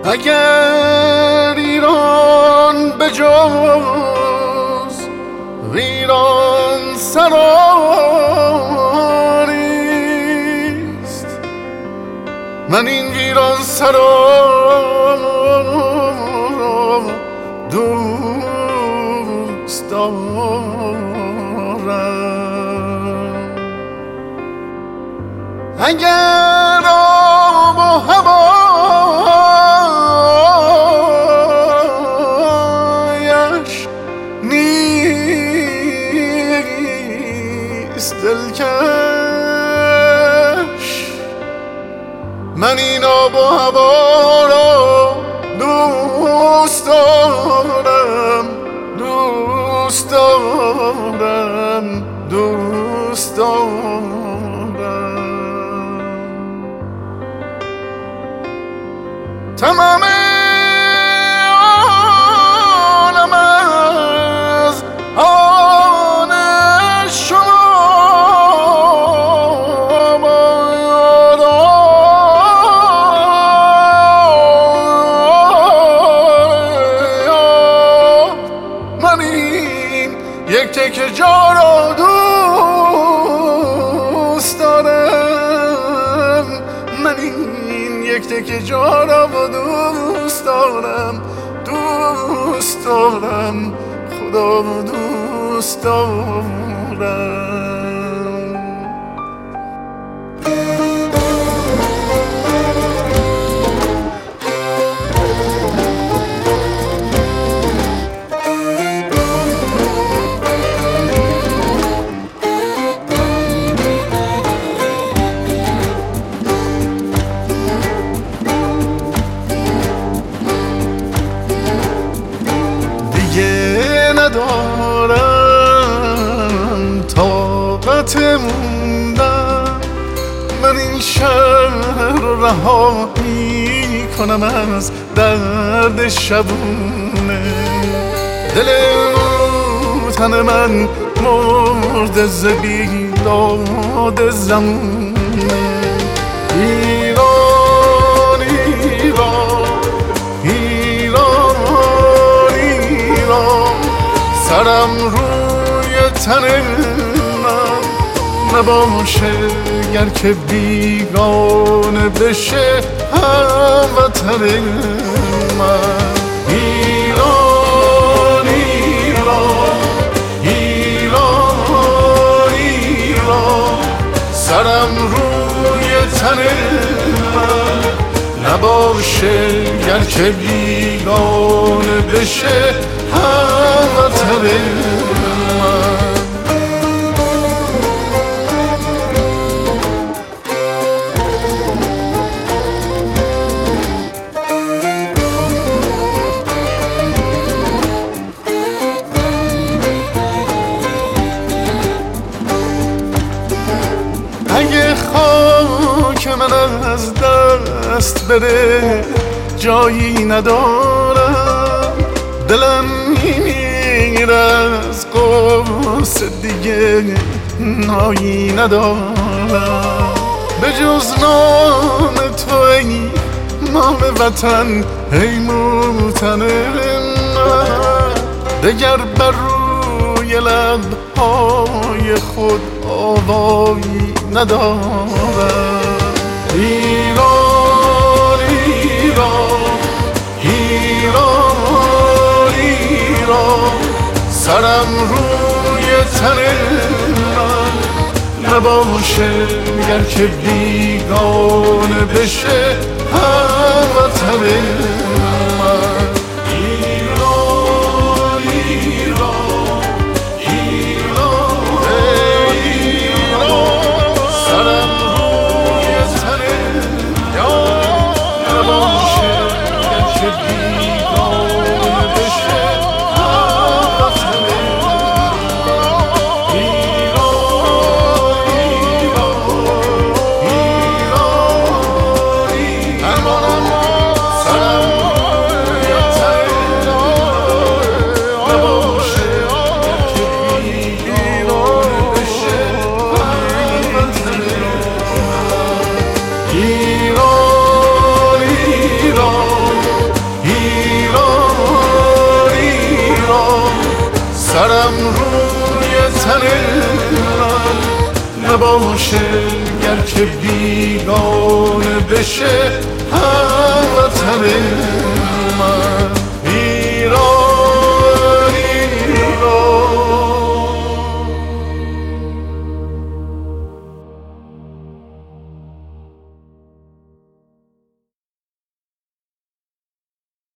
اگر ایران به جز ویران سراریست، من این ویران سرا دوست دارم. اگر آب و هوایش نیست دلکش، من این آب و هوا را دوست دارم، دوست دارم، دوست دارم. تمام عالم از آن شما باد، من این یک تکه جا را دوست دارم، من این یک تکه جا را دوست دارم، دوست دارم، خدا دوست دارم. ندارم طاقت موندن، من این شهر رها می کنم از درد شبونه. دل تن من مرد ز بیداد زمونه. ایران ایران ایران ایران، سرم روی تن من نباشه گر که بیگانه بشه هموطن من. ایران ایران ایران ایران، سرم روی تن من نباشه گر که بیگانه بشه هموطن من. اگه خاک من از دست بره جایی ندارم، دلم میمیره از قصه دیگه نایی ندارم. به جز نام تو ای نام وطن، ای موطن من، دگر بر روی لبهای خود آوایی ندارم. ایران ایران ایران ایران، سرم روی تن من نباشه گر که بیگانه بشه هموطن من. سلام نباشه گرچه بیگانه بشه هموطنه